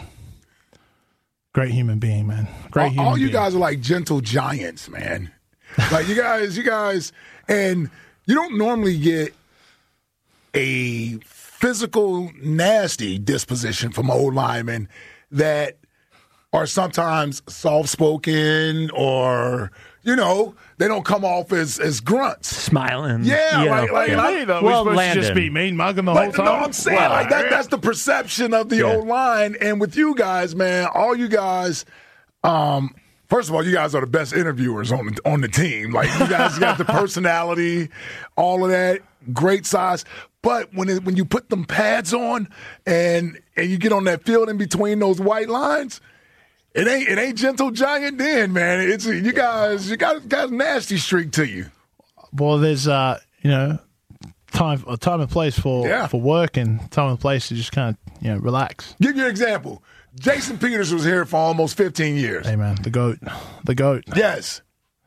great human being, man. Great all, human all you being. guys are like gentle giants, man. Like you guys, you guys, and you don't normally get a physical, nasty disposition from old linemen that are sometimes soft-spoken or, you know, they don't come off as, as grunts. Smiling. Yeah. You like, know, like, yeah. like, Well, we're supposed Landon. to just be mean mugging the but, whole time. No, I'm saying, well, like, that, that's the perception of the yeah. old line. And with you guys, man, all you guys, um, first of all, you guys are the best interviewers on the, on the team. Like, you guys got the personality, all of that, great size. But when it, when you put them pads on and and you get on that field in between those white lines, it ain't it ain't gentle giant then, man. It's you guys you got got a nasty streak to you. Well, there's uh you know time a time and place for Yeah. for work and time and place to just kind of you know relax. Give you an example. Jason Peters was here for almost fifteen years. Hey man, the goat, the goat. Yes.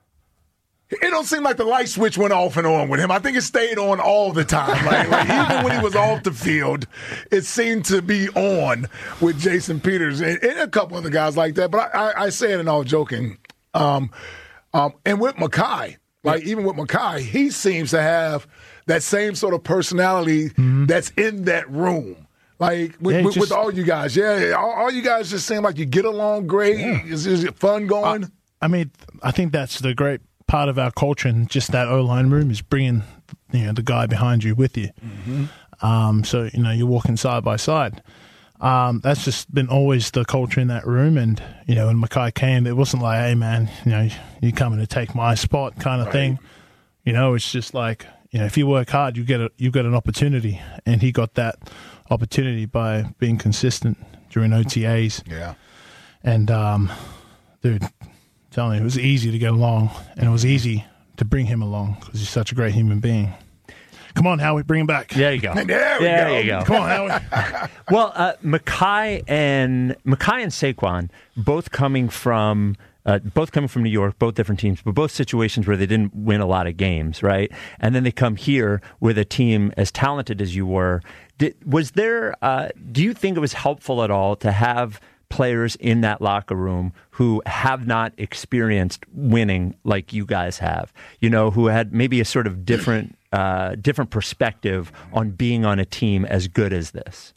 It don't seem like the light switch went off and on with him. I think it stayed on all the time. Like, like even when he was off the field, it seemed to be on with Jason Peters and, and a couple other guys like that. But I, I, I say it in all joking. Um, um, and with Mackay, like even with Mackay, he seems to have that same sort of personality mm-hmm. that's in that room. Like with, Yeah, with, just- with all you guys. Yeah, all, all you guys just seem like you get along great. Yeah. Is, is it fun going? I, I mean, I think that's the great part of our culture, and just that O-line room is bringing you know the guy behind you with you. Mm-hmm. Um, so you know you're walking side by side. Um, that's just been always the culture in that room. And you know when Mackay came, it wasn't like, hey man, you know you're coming to take my spot kind of Right. thing. You know, it's just like you know if you work hard, you get a you get an opportunity, and he got that opportunity by being consistent during O T As. Yeah. And um, dude. Telling you, it was easy to get along, and it was easy to bring him along because he's such a great human being. Come on, Howie, bring him back. There you go. There we there go. you go. Come on, Howie. Well, uh, Mackay and Mackay and Saquon both coming from uh, both coming from New York, both different teams, but both situations where they didn't win a lot of games, right? And then they come here with a team as talented as you were. Did, was there? Uh, do you think it was helpful at all to have players in that locker room who have not experienced winning like you guys have, you know, who had maybe a sort of different uh, different perspective on being on a team as good as this?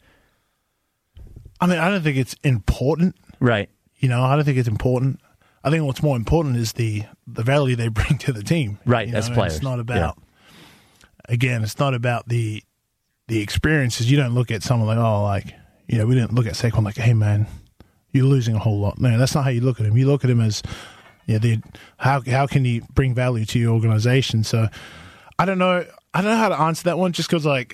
I mean, I don't think it's important. Right. You know, I don't think it's important. I think what's more important is the, the value they bring to the team. Right, you know? as And players. It's not about, again, it's not about the the experiences. You don't look at someone like, oh, like, you know, we didn't look at Saquon like, hey, man, you're losing a whole lot. No, that's not how you look at him. You look at him as, yeah, the how how can he bring value to your organization? So I don't know. I don't know how to answer that one just because, like,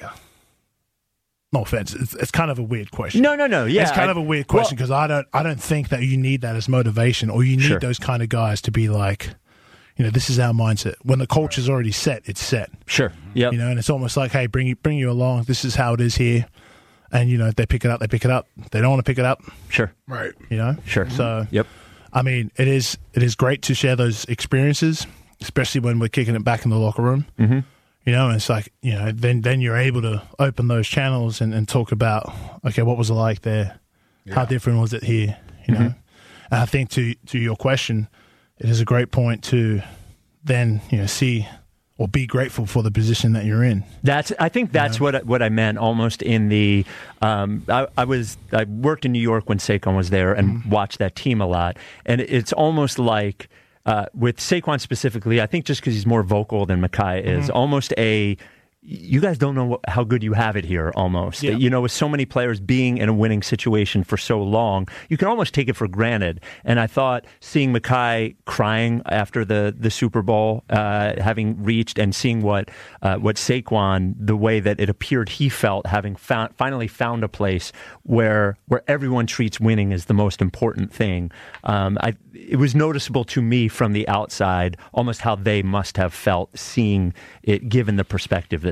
no offense, it's, it's kind of a weird question. No, no, no. Yeah, it's kind I- of a weird question because I don't I don't think that you need that as motivation, or you need Sure. those kind of guys to be like, you know, this is our mindset. When the culture's already set, it's set. Sure. Yep. You know, and it's almost like, hey, bring you bring you along. This is how it is here. And, you know, if they pick it up, they pick it up. If they don't want to pick it up, Sure. Right. you know? Sure. So, Yep. I mean, it is it is great to share those experiences, especially when we're kicking it back in the locker room. Mm-hmm. You know, and it's like, you know, then then you're able to open those channels and, and talk about, okay, what was it like there? How different was it here? You know? Mhm. And I think to to your question, it is a great point to then, you know, see or be grateful for the position that you're in. That's. I think that's what I, what I meant. Almost in the. Um, I, I was. I worked in New York when Saquon was there and Mm-hmm. watched that team a lot. And it's almost like uh, with Saquon specifically. I think just because he's more vocal than Mackay is, Mhm. almost a. You guys don't know what, how good you have it here, almost. Yeah. You know, with so many players being in a winning situation for so long, you can almost take it for granted. And I thought seeing Mackay crying after the, the Super Bowl, uh, having reached, and seeing what uh, what Saquon, the way that it appeared he felt, having found, finally found a place where where everyone treats winning as the most important thing. Um, I, it was noticeable to me from the outside, almost how they must have felt seeing it, given the perspective that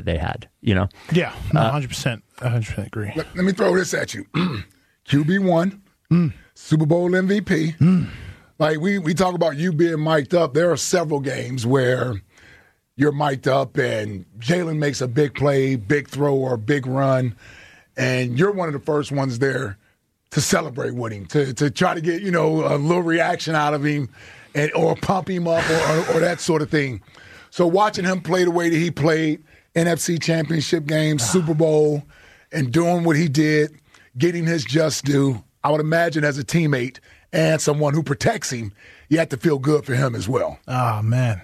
that they had, you know? Yeah, no, Uh, one hundred percent. one hundred percent agree. Let, let me throw this at you. Q B one, Mm. Super Bowl M V P. Mm. Like, we, we talk about you being mic'd up. There are several games where you're mic'd up and Jalen makes a big play, big throw, or big run, and you're one of the first ones there to celebrate with him, to, to try to get, you know, a little reaction out of him and or pump him up or, or, or that sort of thing. So watching him play the way that he played, N F C Championship game, Super Bowl, and doing what he did, getting his just due, I would imagine as a teammate and someone who protects him, you have to feel good for him as well. Oh, man.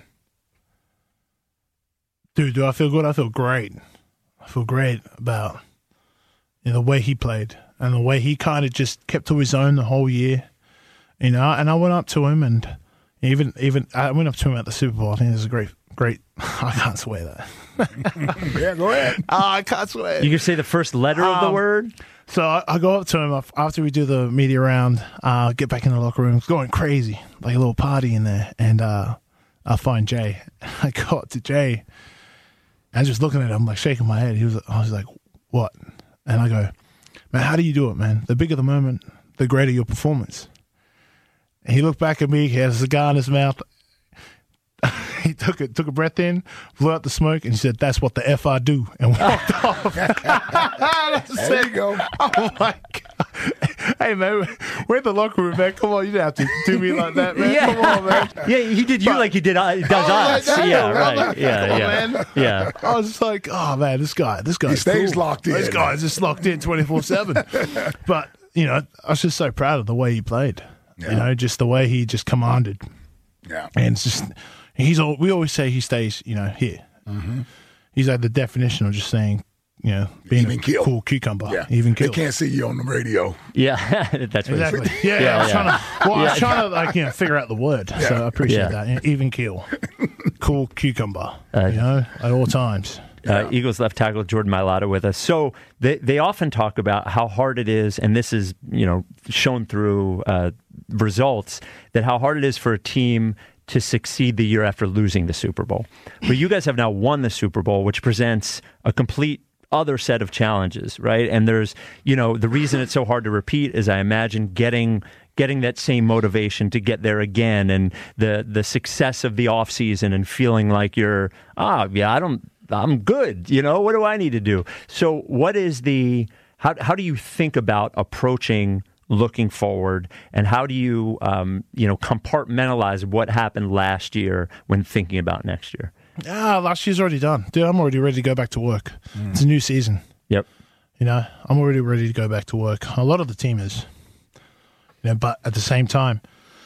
Dude, do I feel good? I feel great. I feel great about you know, the way he played and the way he kind of just kept to his own the whole year. You know, and I went up to him and even even I went up to him at the Super Bowl. I think it was a great, great. I can't swear that. Yeah, go ahead. Oh, I can't swear. You can say the first letter of the Um, word? So I, I go up to him after we do the media round, uh, get back in the locker room. It's going crazy, like a little party in there. And uh, I find Jay. I go up to Jay. And just looking at him, like shaking my head. He was, I was like, what? And I go, man, how do you do it, man? The bigger the moment, the greater your performance. And he looked back at me. He had a cigar in his mouth. He took it, took a breath in, blew out the smoke, and he said, "That's what the F I do," and walked off. There you go. Oh my god! Hey man, we're in the locker room, man. Come on, you don't have to do me like that, man. Yeah. Come on, man. Yeah, he did you But- like he did uh, does Oh, like us. that? Yeah, I'm right. like, Yeah, come on, yeah, man. yeah. I was just like, oh man, this guy, this guy He stays locked in. This guy's just locked in twenty four seven. But you know, I was just so proud of the way he played. Yeah. You know, just the way he just commanded. Yeah. And it's just he's all. We always say he stays, you know, here. Mm-hmm. He's like the definition of just saying, you know, being Even a kill. cool cucumber. Yeah. Even They kill. can't see you on the radio. Yeah, that's what Exactly. it's Yeah, yeah, I was yeah. trying to. Well, I was Yeah. trying to like you know figure out the word. So I appreciate Yeah. that. Yeah, even keel, cool cucumber. Uh, you know, at all times. Uh, Eagles left tackle Jordan Mailata with us. So they they often talk about how hard it is, and this is you know shown through uh, results, that how hard it is for a team to succeed the year after losing the Super Bowl. But you guys have now won the Super Bowl, which presents a complete other set of challenges, right? And there's, you know, the reason it's so hard to repeat is I imagine getting getting that same motivation to get there again, and the the success of the offseason and feeling like you're, ah, yeah, I don't, I'm good, you know, what do I need to do? So what is the, how how do you think about approaching looking forward, and how do you, um, you know, compartmentalize what happened last year when thinking about next year? Ah, last year's already done, dude. I'm already ready to go back to work. Mm. It's a new season. Yep. You know, I'm already ready to go back to work. A lot of the team is. You know, but at the same time,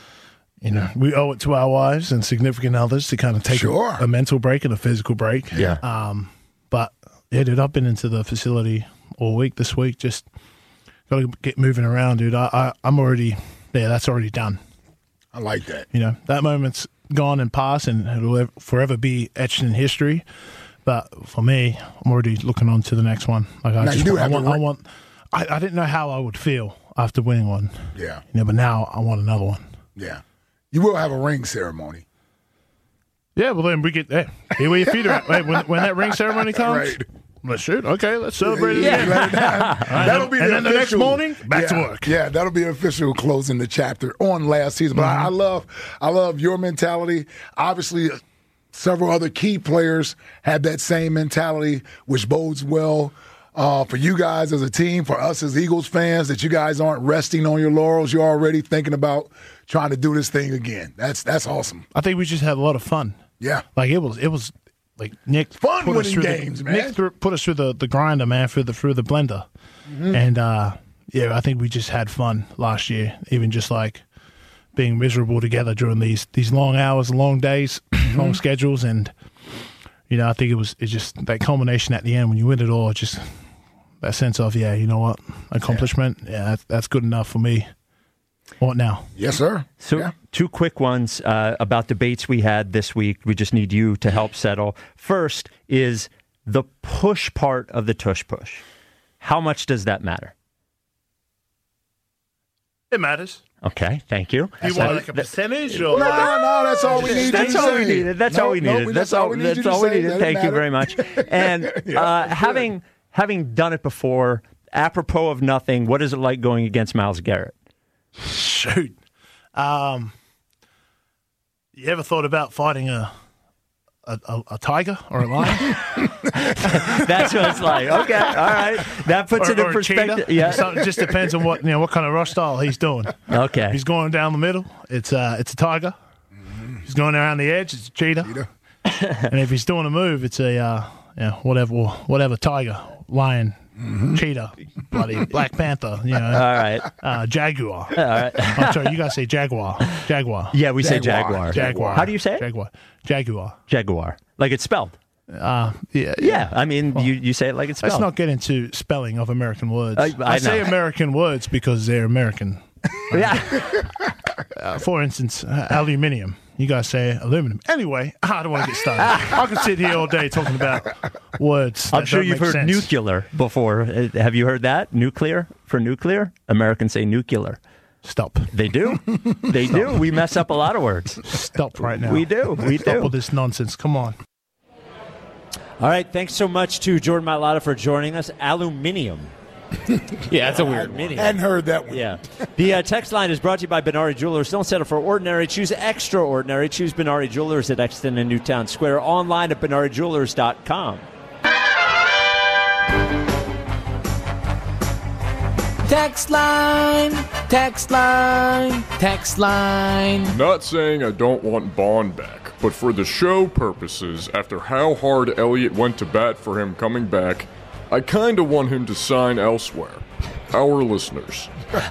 you know, we owe it to our wives and significant others to kind of take Sure. a, a mental break and a physical break. Yeah. Um, but yeah, dude, I've been into the facility all week this week. Just got to get moving around, dude. I, I I'm already there. That's already done. I like that. You know, that moment's gone and past, and it'll ev- forever be etched in history. But for me, I'm already looking on to the next one. Like I Now, just you do want, I have want, to I re- want. I, I didn't know how I would feel after winning one. Yeah. You know, but now I want another one. Yeah. You will have a ring ceremony. Yeah, well then we get hey, here where your feet are at. Wait, when, when that ring ceremony comes, Right. let's shoot. Okay, let's celebrate it Yeah, again. let it down. Right, That'll be and the then the next official- morning, back to Yeah, work. Yeah, that'll be official closing the chapter on last season. But I, I love, I love your mentality. Obviously, uh, several other key players have that same mentality, which bodes well uh, for you guys as a team, for us as Eagles fans. That you guys aren't resting on your laurels. You're already thinking about trying to do this thing again. That's that's awesome. I think we just had a lot of fun. Yeah, like it was. It was like Nick Fun put us winning through games, the, man. Nick threw, put us through the, the grinder, man, through the through the blender, Mhm. and uh, yeah, I think we just had fun last year. Even just like being miserable together during these these long hours, long days, long schedules, and you know, I think it was it's just that culmination at the end when you win it all. Just that sense of yeah, you know what, accomplishment. Yeah, yeah that's, that's good enough for me. What now? Yes, sir. So, Yeah. two quick ones uh, about debates we had this week. We just need you to help settle. First is the push part of the tush push. How much does that matter? It matters. Okay, thank you. Do you want like a percentage? Or? No, no, that's all we needed. That's all we needed. That's no, all we needed. No, that's all. We that's all we needed. Thank you very much. And yeah, uh, having having done it before, apropos of nothing, what is it like going against Myles Garrett? Shoot, um, you ever thought about fighting a a, a, a tiger or a lion? That's what it's like. Okay, all right. That puts or, it in or perspective. Yeah, so it just depends on what you know what kind of rush style he's doing. Okay, if he's going down the middle, it's uh, it's a tiger. Mm-hmm. If he's going around the edge, it's a cheetah. cheetah. And if he's doing a move, it's a uh, yeah whatever whatever tiger, lion, mm-hmm. cheetah, bloody Black Panther. You know, all right, uh, jaguar. All right. I'm sorry, you gotta say jaguar. Jaguar. Yeah, we jaguar. say jaguar. Jaguar. How do you say it? Jaguar. Jaguar. Jaguar. Like it's spelled. Uh, yeah, yeah. I mean, well, you, you say it like it's spelled. Let's not get into spelling of American words. I, I, I say know. American words because they're American. Yeah. uh, for instance, uh, aluminium. You guys say aluminum. Anyway, I don't want to get started. I could sit here all day talking about words. I'm that sure don't you've make heard sense. nuclear before. Uh, Have you heard that? Nuclear for nuclear? Americans say nuclear. Stop. They do. They Stop. do. We mess up a lot of words. Stop right now. We do. We Stop do. with this nonsense. Come on. All right, thanks so much to Jordan Mailata for joining us. Aluminium. Yeah, that's a weird I one. hadn't heard that one. Yeah. The uh, text line is brought to you by Benari Jewelers. Don't settle for ordinary. Choose extraordinary. Choose Benari Jewelers at Exton and Newtown Square. Online at benari jewelers dot com. Text line, text line, text line. Not saying I don't want Bond back, but for the show purposes, after how hard Elliott went to bat for him coming back, I kinda want him to sign elsewhere. Our listeners.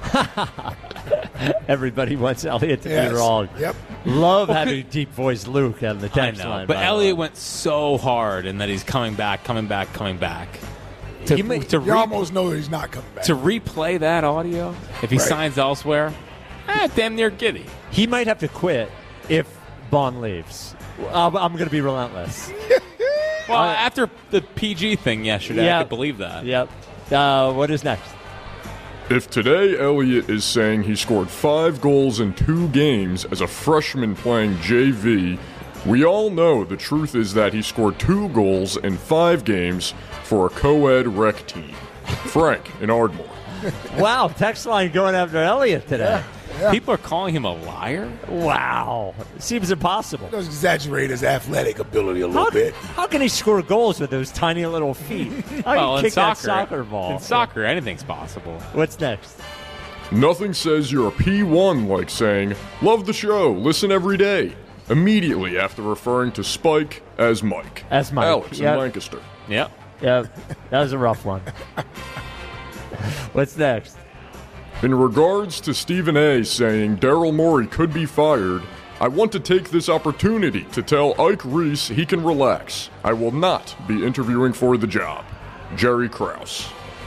Everybody wants Elliott to Yes. be wrong. Yep. Love having deep voice Luke on the text I know, line. but by the Elliott way. went so hard, and that he's coming back, coming back, coming back. To, He may- to, You re- almost know that he's not coming back. to replay that audio, if he Right. signs elsewhere, eh, damn near giddy. He might have to quit if Bond leaves. I'm, I'm going to be relentless. Well, after the P G thing yesterday, Yeah. I could believe that. Yep. Uh, what is next? If today Elliott is saying he scored five goals in two games as a freshman playing J V, we all know the truth is that he scored two goals in five games for a co-ed rec team. Frank in Ardmore. Wow, text line going after Elliott today. Yeah. People are calling him a liar? Wow. Seems impossible. Let's exaggerate his athletic ability a little How, bit. how can he score goals with those tiny little feet? How well, can in he kick soccer, that soccer ball? In soccer, anything's possible. What's next? Nothing says you're a P one like saying, love the show, listen every day, immediately after referring to Spike as Mike. As Mike, Alex yep. in Lancaster. Yep. Yeah, that was a rough one. What's next? In regards to Stephen A. saying Daryl Morey could be fired, I want to take this opportunity to tell Ike Reese he can relax. I will not be interviewing for the job. Jerry Krause.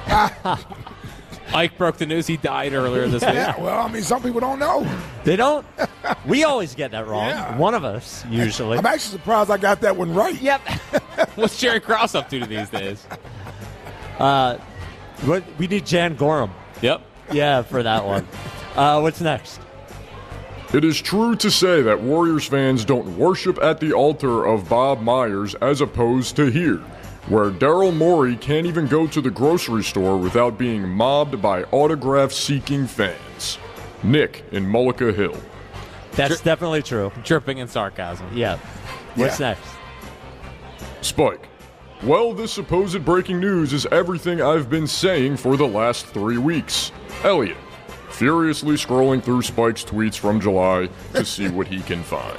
Ike broke the news he died earlier this week. Yeah, well, I mean, some people don't know. They don't. We always get that wrong. Yeah. One of us, usually. I'm actually surprised I got that one right. Yep. What's Jerry Krause up to these days? Uh, what, we need Jan Gorham. Yep. Yeah, for that one. Uh, what's next? It is true to say that Warriors fans don't worship at the altar of Bob Myers as opposed to here, where Daryl Morey can't even go to the grocery store without being mobbed by autograph-seeking fans. Nick in Mullica Hill. That's Dri- definitely true. Dripping in sarcasm. Yeah. What's Yeah. next? Spike. Well, this supposed breaking news is everything I've been saying for the last three weeks. Elliot, furiously scrolling through Spike's tweets from July to see what he can find.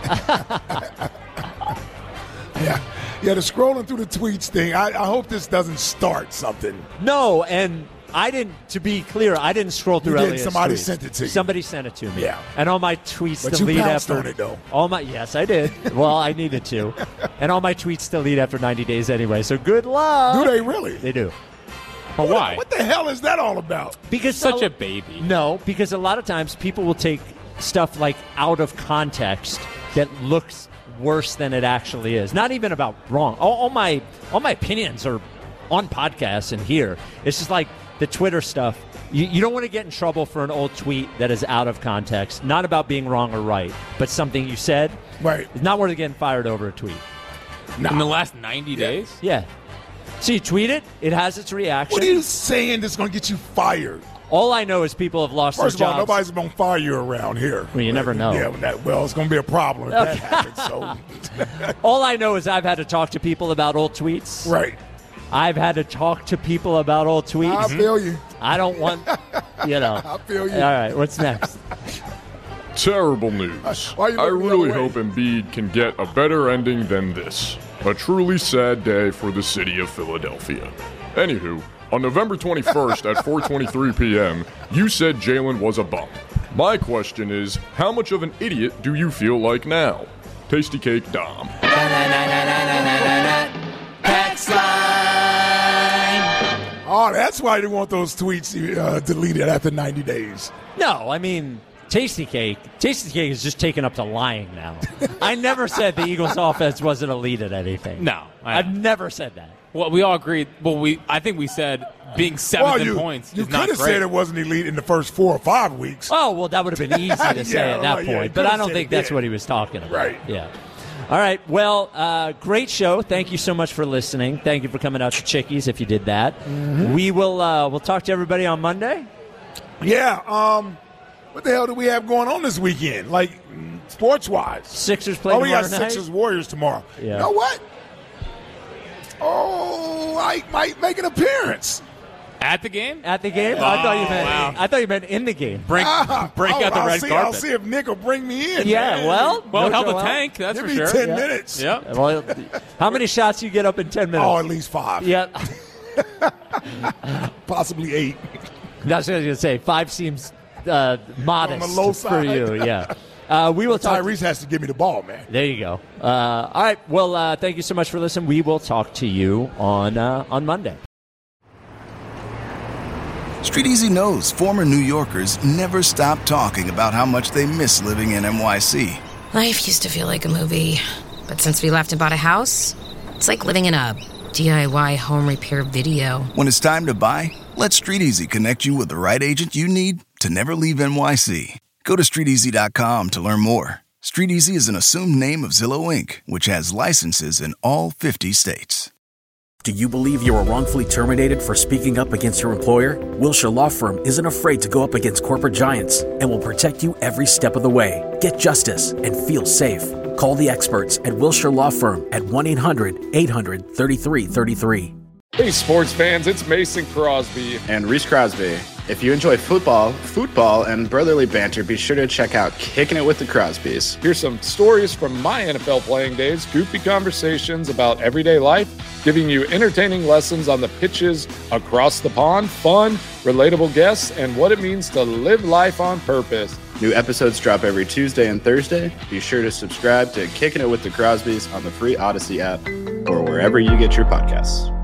Yeah, yeah. The scrolling through the tweets thing. I, I hope this doesn't start something. No, and I didn't. To be clear, I didn't scroll through. You did. Elliot's Somebody tweets. sent it to you. Somebody sent it to me. Yeah. And all my tweets But you delete pounced after. on it, though. All my yes, I did. Well, I needed to, and all my tweets delete after ninety days anyway. So good luck. Do they really? They do. But why? What the hell is that all about? Because Such a, a baby. No, because a lot of times people will take stuff like out of context that looks worse than it actually is. Not even about wrong. All, all my all my opinions are on podcasts and here. It's just like the Twitter stuff, you, you don't want to get in trouble for an old tweet that is out of context, not about being wrong or right, but something you said. Right. It's not worth getting fired over a tweet. Nah. In the last ninety yeah. days? Yeah. So you tweet it, it has its reaction. What are you saying that's going to get you fired? All I know is people have lost First their of all, jobs. nobody's going to fire you around here. Well, you never know. Yeah, that, well, it's going to be a problem if that happens. So. All I know is I've had to talk to people about old tweets. Right. I've had to talk to people about old tweets. I feel you. I don't want, you know. I feel you. All right, what's next? Terrible news. I really hope Embiid can get a better ending than this. A truly sad day for the city of Philadelphia. Anywho, on November twenty-first at four twenty-three p.m., you said Jalen was a bum. My question is, how much of an idiot do you feel like now? Tasty Cake Dom. Oh, that's why they want those tweets uh, deleted after ninety days. No, I mean, Tasty Cake. Tasty Cake is just taken up to lying now. I never said the Eagles' offense wasn't elite at anything. No. I, I've never said that. Well, we all agreed. Well, we I think we said being seventh well, in you, points you is not could great. have said it wasn't elite in the first four or five weeks. Oh, well, that would have been easy to say yeah, at that well, point. yeah, but I don't said think it that's did. what he was talking about. Right. Yeah. All right. Well, uh, great show. Thank you so much for listening. Thank you for coming out to Chickies if you did that. Mm-hmm. We will uh, we'll talk to everybody on Monday. Yeah. Um, what the hell do we have going on this weekend? Like, sports-wise. Sixers play Oh, we tomorrow got night? Sixers Warriors tomorrow. Yeah. You know what? Oh, I might make an appearance. At the game? At the game? Oh, I thought you meant wow. I thought you meant in the game. Break, Ah, break oh, out the I'll red see, carpet. I'll see if Nick will bring me in. Yeah, man. well, Well, no help the Joel. tank, that's Give for me sure. ten Yeah. minutes. Yep. Well, how many shots you get up in ten minutes? Oh, at least five. Yeah. Possibly eight. That's what I was going to say. Five seems uh, modest On the low for side. you. Yeah. Uh, we will talk. Tyrese has to give me the ball, man. There you go. Uh, all right. Well, uh, thank you so much for listening. We will talk to you on uh, on Monday. Street Easy knows former New Yorkers never stop talking about how much they miss living in N Y C. Life used to feel like a movie, but since we left and bought a house, it's like living in a D I Y home repair video. When it's time to buy, let Street Easy connect you with the right agent you need to never leave N Y C. Go to street easy dot com to learn more. Street Easy is an assumed name of Zillow Incorporated, which has licenses in all fifty states. Do you believe you were wrongfully terminated for speaking up against your employer? Wilshire Law Firm isn't afraid to go up against corporate giants and will protect you every step of the way. Get justice and feel safe. Call the experts at Wilshire Law Firm at one eight hundred eight hundred thirty-three thirty-three. Hey, sports fans, it's Mason Crosby. And Reese Crosby. If you enjoy football, football, and brotherly banter, be sure to check out Kicking It with the Crosbys. Here's some stories from my N F L playing days, goofy conversations about everyday life, giving you entertaining lessons on the pitches across the pond, fun, relatable guests, and what it means to live life on purpose. New episodes drop every Tuesday and Thursday. Be sure to subscribe to Kicking It with the Crosbys on the free Odyssey app or wherever you get your podcasts.